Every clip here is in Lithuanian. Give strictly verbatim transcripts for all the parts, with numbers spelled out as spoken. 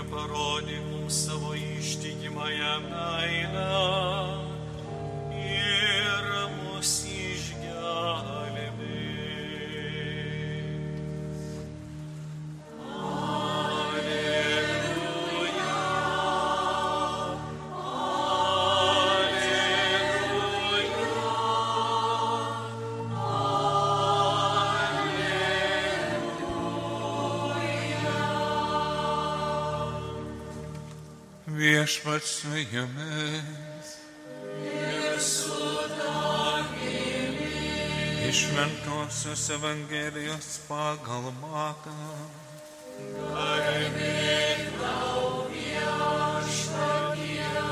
parodyk mums savo ištikimąją meilę ir mus išgelbėk. Alleluja, Viešpats su jumis. ir su tavimi. Iš Šventosios Evangelijos pagal Matą. Garbė tau, Viešpatie.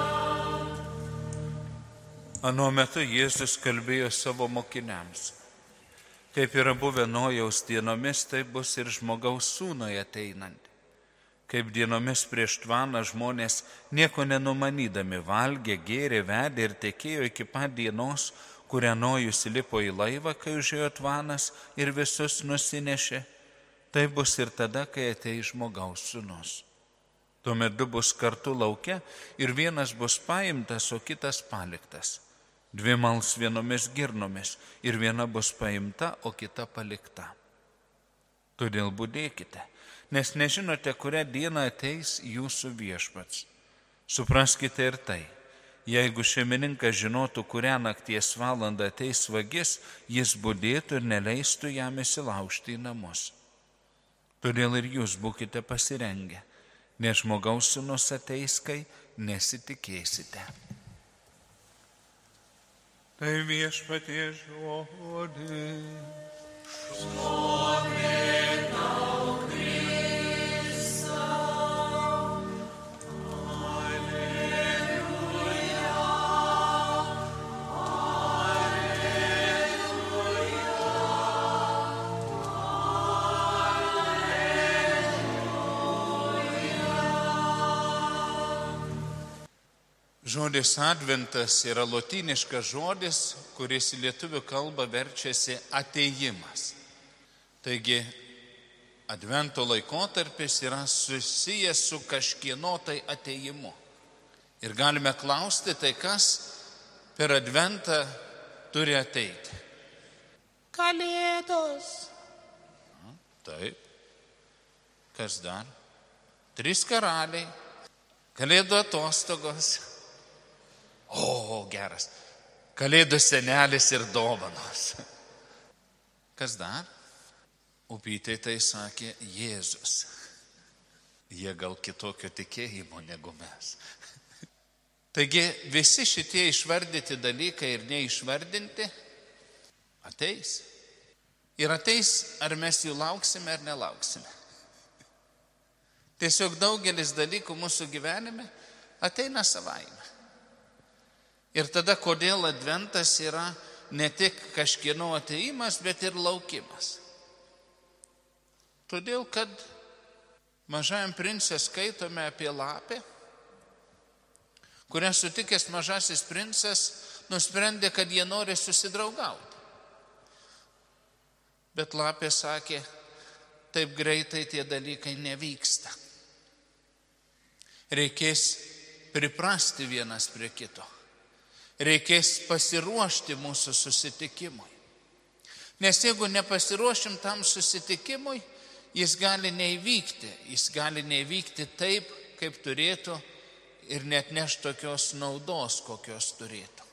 Anuo metu Jėzus kalbėjo savo mokiniams. Kaip yra buvę Nojaus dienomis, taip bus ir Žmogaus sūnui ateinant. Kaip dienomis prieš tvaną žmonės nieko nenumanydami valgė, gėrė, vedė ir tekėjo iki pat dienos, kurią Nojus įlipo į laivą, kai užėjo tvanas ir visus nusinešė. Tai bus ir tada, kai ateis Žmogaus sūnus. Tuomet du bus kartu lauke ir vienas bus paimtas, o kitas paliktas. Dvi mals vienomis girnomis ir viena bus paimta, o kita palikta. Todėl budėkite, nes nežinote, kurią dieną ateis jūsų viešpats. Supraskite ir tai, jeigu šeimininkas žinotų, kurią nakties valandą ateis vagis, jis budėtų ir neleistų jam įsilaužti į namus. Todėl ir jūs būkite pasirengę, nes Žmogaus sūnus ateis, kai nesitikėsite. Tai Viešpaties žodis. Šlovė tau, Kristau. Alleluja, Žodis adventas yra lotyniškas žodis, kuris į lietuvių kalbą verčiasi atėjimas. Taigi, advento laikotarpis yra susijęs su kažkieno tai atėjimu. Ir galime klausti, tai kas per adventą turi ateiti? Kalėdos. Taip. Kas dar? Trys karaliai. Kalėdų atostogos. O, geras. Kalėdų senelis ir dovanos. Kas dar? Upytai tai sakė Jėzus. Jie gal kitokio tikėjimo negu mes. Taigi visi šitie išvardyti dalykai ir neišvardinti ateis. Ir ateis, ar mes jų lauksime ar nelauksime. Tiesiog daugelis dalykų mūsų gyvenime ateina savaime. Ir tada, kodėl adventas yra ne tik kažkieno ateimas, bet ir laukimas. Todėl, kad Mažajam prince skaitome apie lapę, kurią sutikęs mažasis princas nusprendė, kad jie nori susidraugauti. Bet lapė sakė, taip greitai tie dalykai nevyksta. Reikės priprasti vienas prie kito. Reikės pasiruošti mūsų susitikimui. Nes jeigu nepasiruošim tam susitikimui, jis gali neįvykti. Jis gali neįvykti taip, kaip turėtų ir net neš tokios naudos, kokios turėtų.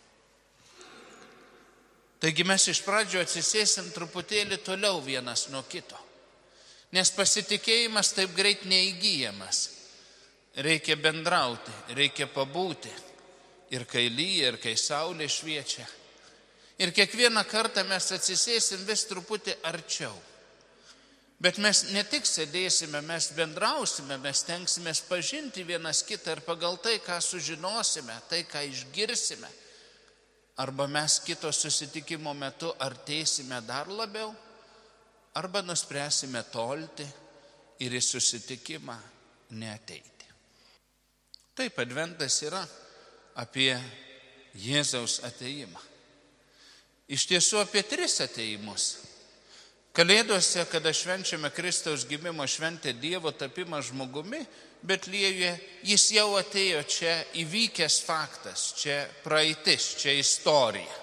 Taigi mes iš pradžio atsisėsim truputėlį toliau vienas nuo kito. Nes pasitikėjimas taip greit neįgyjamas. Reikia bendrauti, reikia pabūti. Ir kai lyja, ir kai saulė šviečia. Ir kiekvieną kartą mes atsisėsim vis truputį arčiau. Bet mes ne tik sėdėsime, mes bendrausime, mes tenksimės pažinti vienas kitą ir pagal tai, ką sužinosime, tai, ką išgirsime. Arba mes kito susitikimo metu artėsime dar labiau, arba nuspręsime tolti ir į susitikimą neateiti. Taip, adventas yra apie Jėzaus atėjimą. Iš tiesų apie tris atėjimus. Kalėdose, kada švenčiame Kristaus gimimo šventę, Dievo tapimą žmogumi, Betliejuje, jis jau atėjo čia, įvykęs faktas, čia praeitis, čia istorija.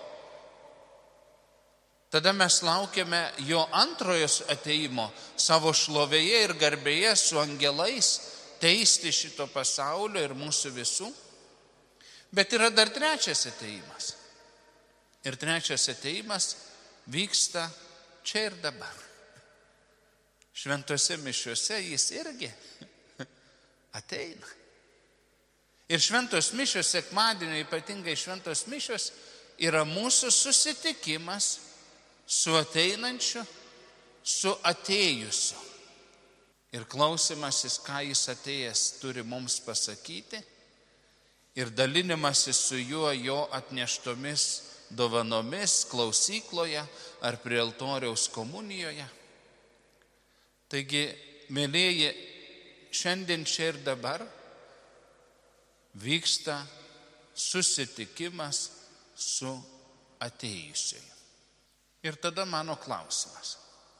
Tada mes laukiame jo antrojo ateimo savo šlovėje ir garbėje su angelais teisti šito pasaulio ir mūsų visų. Bet yra dar trečias ateimas. Ir trečias ateimas vyksta čia ir dabar. Šventose mišiuose jis irgi ateina. Ir šventos mišios, sekmadienio ypatingai šventos mišios, yra mūsų susitikimas su ateinančiu, su atėjusiu. Ir klausimasis, ką jis atėjęs turi mums pasakyti, ir dalinimasis su juo jo atneštomis dovanomis klausykloje ar prie altoriaus komunijoje. Taigi, mėlieji, šiandien čia ir dabar vyksta susitikimas su atėjusiu. Ir tada mano klausimas.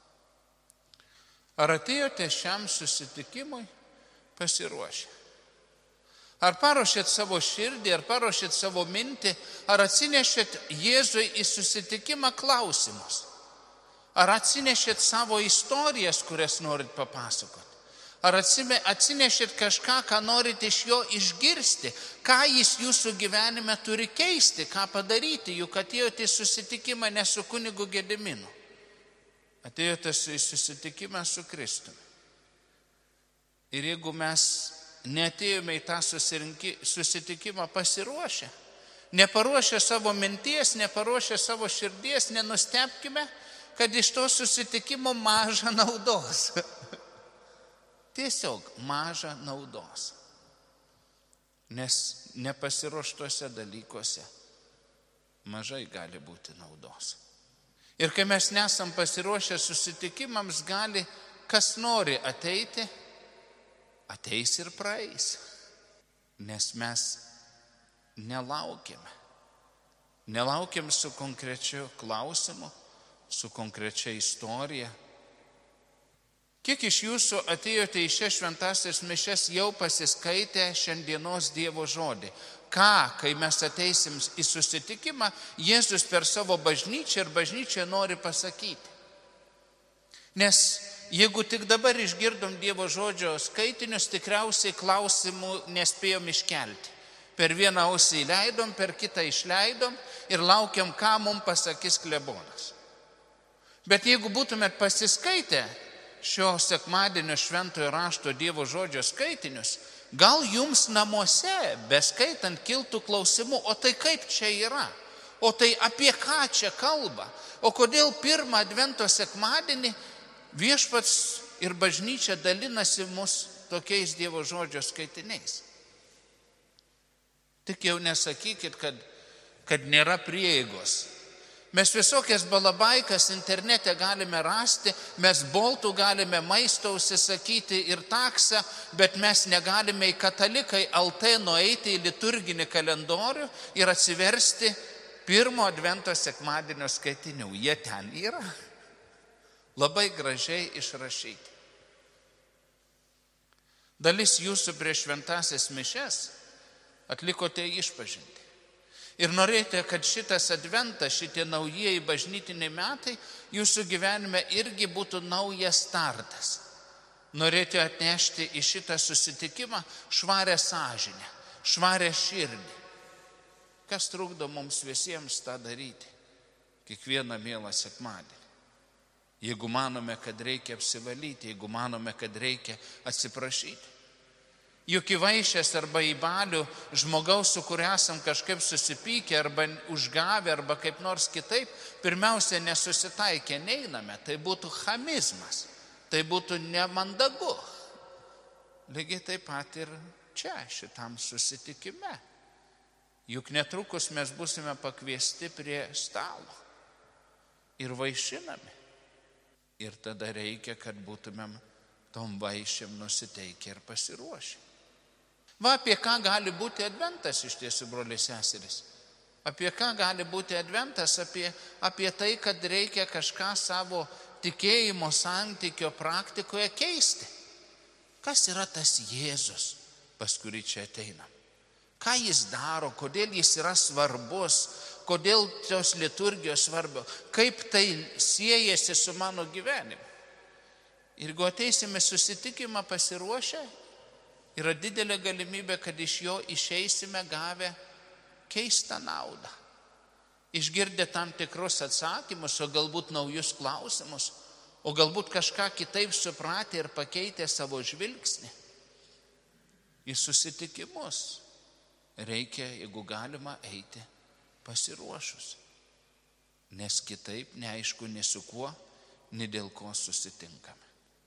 Ar atėjote šiam susitikimui pasiruošę? Ar paruošėt savo širdį, ar paruošėt savo mintį, ar atsinešėt Jėzui į susitikimą klausimus? Ar atsinešėt savo istorijas, kurias norit papasakoti? Ar atsinešėt kažką, ką norit iš jo išgirsti? Ką jis jūsų gyvenime turi keisti, ką padaryti? Juk atėjote į susitikimą ne su kunigu Gediminu. Atėjote į susitikimą su Kristumi. Ir jeigu mes neatėjome į tą susitikimą pasiruošę, neparuošę savo minties, neparuošę savo širdies, nenustebkime, kad iš to susitikimo maža naudos. Tiesiog maža naudos. Nes nepasiruoštuose dalykuose mažai gali būti naudos. Ir kai mes nesam pasiruošę susitikimams, gali kas nori ateiti, ateis ir praeis. Nes mes nelaukiame. Nelaukiam su konkrečiu klausimu, su konkrečia istorija. Kiek iš jūsų atėjote į šias šventąsias mišias jau pasiskaitę šiandienos Dievo žodį? Ką, kai mes ateisim į susitikimą, Jėzus per savo bažnyčią ir bažnyčią nori pasakyti? Nes jeigu tik dabar išgirdom Dievo žodžio skaitinius, tikriausiai klausimų nespėjom iškelti. Per vieną ausį įleidom, per kitą išleidom ir laukiam, ką mums pasakys klebonas. Bet jeigu būtumėt pasiskaitę šio sekmadienio šventojo rašto Dievo žodžio skaitinius, gal jums namuose, beskaitant, kiltų klausimų, o tai kaip čia yra? O tai apie ką čia kalba? O kodėl pirmą advento sekmadienį viešpats ir bažnyčia dalinasi mus tokiais Dievo žodžio skaitiniais? Tik jau nesakykit, kad, kad nėra prieigos. Mes visokias balabaikas internete galime rasti, mes boltų galime maisto užsisakyti ir taksą, bet mes negalime į katalikai L T nueiti į liturginį kalendorių ir atsiversti pirmo advento sekmadienio skaitinių. Jie ten yra. Labai gražiai išrašyti. Dalis jūsų prieš šventąsias mišias atlikote išpažintį. Ir norėjote, kad šitas adventas, šitie naujieji bažnytiniai metai jūsų gyvenime irgi būtų naujas startas. Norėjote atnešti į šitą susitikimą švarę sąžinę, švarę širdį. Kas trukdo mums visiems tą daryti kiekvieną mielą sekmadienį? Jeigu manome, kad reikia apsivalyti, jeigu manome, kad reikia atsiprašyti. Juk į vaišės arba į balių žmogaus, su kuriuo esam kažkaip susipykę arba užgavę arba kaip nors kitaip, pirmiausia nesusitaikę neiname, tai būtų chamizmas, tai būtų nemandagu. Lygiai taip pat ir čia, šitam susitikime. Juk netrukus mes būsime pakviesti prie stalo ir vaišinami. Ir tada reikia, kad būtumėm tom vaišėm nusiteikę ir pasiruošę. Va, apie ką gali būti adventas iš tiesų, broliai seserys. Apie ką gali būti adventas? Apie, apie tai, kad reikia kažką savo tikėjimo santykio praktikoje keisti. Kas yra tas Jėzus, pas kurį čia ateinam? Ką jis daro, kodėl jis yra svarbus, kodėl tos liturgijos svarbios, kaip tai siejasi su mano gyvenimu. Ir jeigu ateisime susitikimą pasiruošę, yra didelė galimybė, kad iš jo išeisime gavę keistą naudą. Išgirdę tam tikrus atsakymus, o galbūt naujus klausimus, o galbūt kažką kitaip supratę ir pakeitę savo žvilgsnį. Į susitikimus reikia, jeigu galima, eiti pasiruošus. Nes kitaip neaišku, nei su kuo, nei dėl ko susitinkame.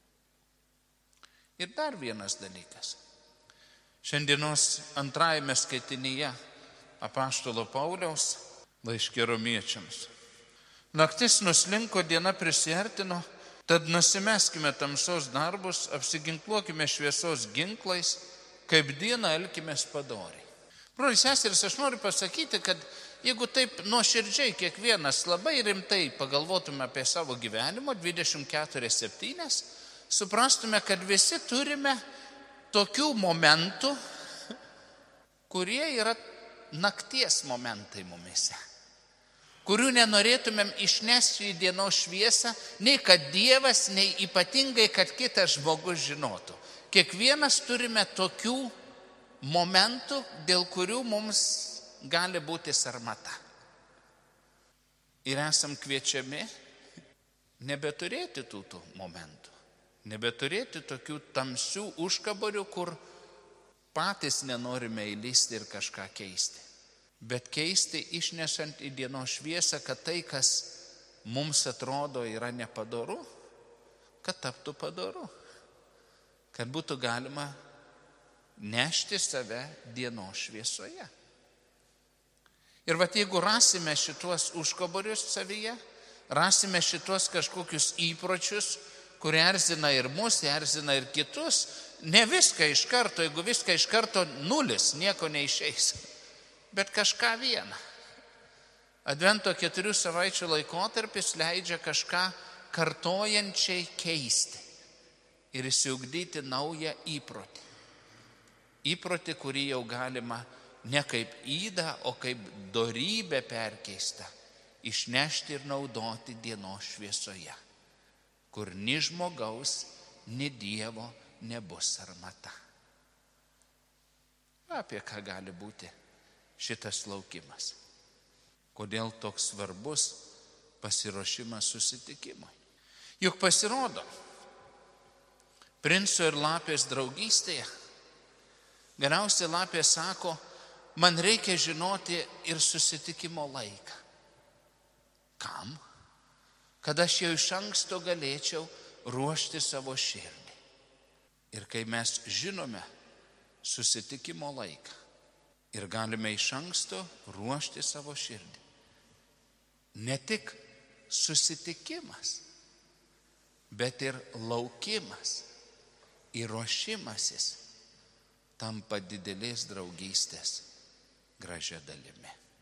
Ir dar vienas dalykas. Šiandienos antrajame skaitinyje apaštalo Pauliaus laiške romiečiams. Naktis nuslinko, diena prisiartino, tad nusimeskime tamsos darbus, apsiginkluokime šviesos ginklais, kaip dieną elkimės padoriai. Broliai seserys, aš noriu pasakyti, kad jeigu taip nuoširdžiai kiekvienas labai rimtai pagalvotume apie savo gyvenimo dvidešimt keturias septynias, suprastume, kad visi turime tokių momentų, kurie yra nakties momentai mumise, kurių nenorėtumėm išnešti į dienos šviesą, nei kad Dievas, nei ypatingai, kad kitas žmogus žinotų. Kiekvienas turime tokių momentų, dėl kurių mums gali būti sarmata. Ir esam kviečiami nebeturėti tų, tų momentų, nebeturėti tokių tamsių užkaborių, kur patys nenorime įlysti ir kažką keisti. Bet keisti išnešant į dienos šviesą, kad tai, kas mums atrodo yra nepadoru, kad taptų padoru. Kad būtų galima nešti save dienos šviesoje. Ir vat jeigu rasime šituos užkaborius savyje, rasime šituos kažkokius įpročius, kurie erzina ir mus, erzina ir kitus, ne viską iš karto, jeigu viską iš karto nulis, nieko neišeis, bet kažką vieną. Advento keturių savaičių laikotarpis leidžia kažką kartojančiai keisti ir įsiugdyti naują įprotį. Įprotį, kurį jau galima ne kaip ydą, o kaip dorybę perkeistą, išnešti ir naudoti dienos šviesoje, kur ni žmogaus, ni Dievo nebus sarmata. Apie ką gali būti šitas laukimas? Kodėl toks svarbus pasiruošimas susitikimui? Juk pasirodo, princo ir lapės draugystėje, galiausiai lapė sako, man reikia žinoti ir susitikimo laiką. Kam? Kad aš jau iš anksto galėčiau ruošti savo širdį. Ir kai mes žinome susitikimo laiką ir galime iš anksto ruošti savo širdį, ne tik susitikimas, bet ir laukimas ir ruošimasis tampa didelės draugystės gražia dalimi.